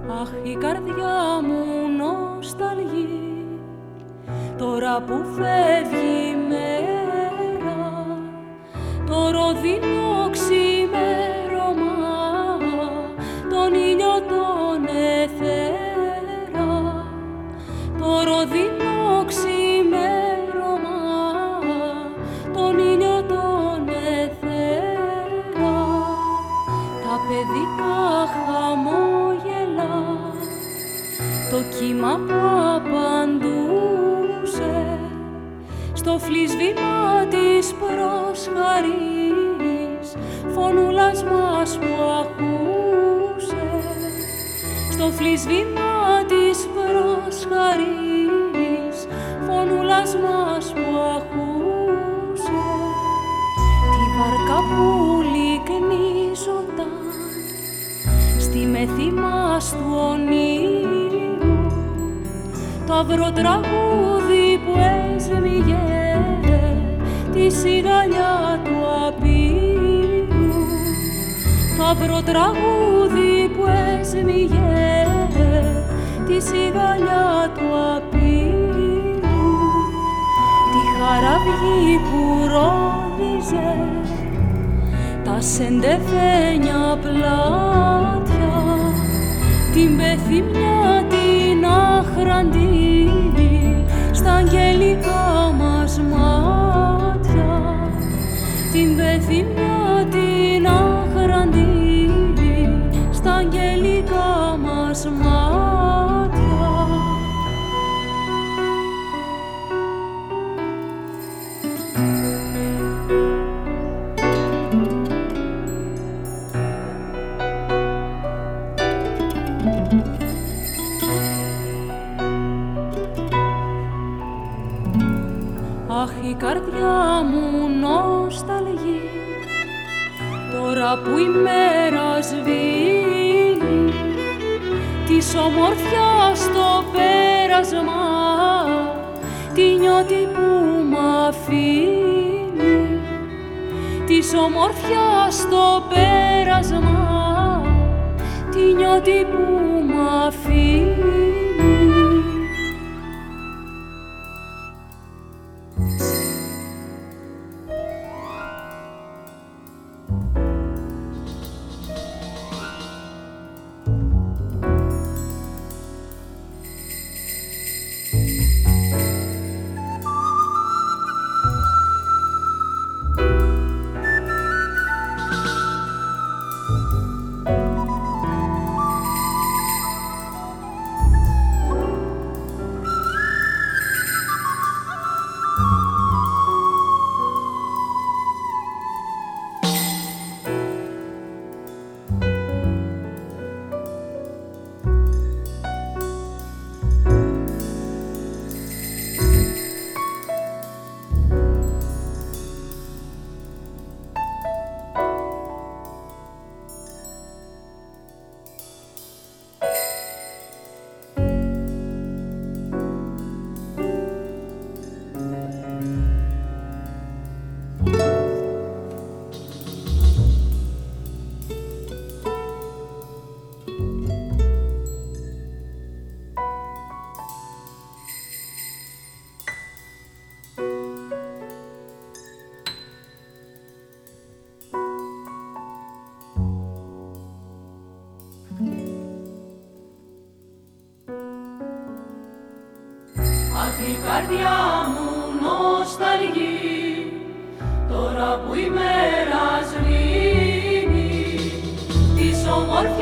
Αχ, η καρδιά μου νοσταλγεί τώρα που φεύγει η μέρα, το ροδινό ξημέρωμα, τον ήλιο τον εθέρα, το ροδινό ξημέρωμα, τον ήλιο τον εθέρα, τα παιδικά χαμόγελα, το κύμα που απαντούσε στο φλισβήμα της προσχαρής, φωνούλας μας που ακούσε, στο φλισβήμα της προσχαρής, φωνούλας μας που ακούσε, τη βάρκα που λυκνίζονταν στη μέθη μας του ονείρου, το αυροτραγούδι που έσμιγε τη σιγαλιά του απείρου, το αυροτραγούδι που έσμιγε τη σιγαλιά του απείρου, τη χαραυγή που ρόδιζε τα σεντεφένια πλάτια, την πεθυμιά την άχραντη στα αγγελικά μας μάτια, την πεθυμιά την άχραντη στα αγγελικά μας μάτια. Αχ, η καρδιά μου νοσταλγεί τώρα που η μέρα σβήνει, της ομορφιάς το πέρασμα, τη νιώτη που μ' αφήνει, της ομορφιάς το πέρασμα, τη νιώτη που μ' αφήνει. Η καρδιά μου νοσταλγεί τώρα που η μέρα σβήνει, της ομορφιάς